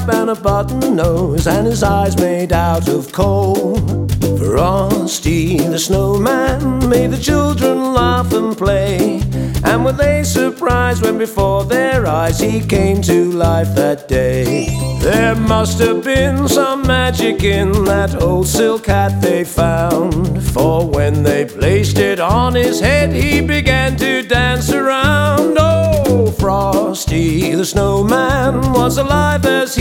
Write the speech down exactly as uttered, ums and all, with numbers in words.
pipe and a button nose, and his eyes made out of coal. Frosty the snowman made the children laugh and play, and were they surprised when before their eyes he came to life that day. There must have been some magic in that old silk hat they found, for when they placed it on his head he began to dance around. Oh, Frosty the snowman was alive as he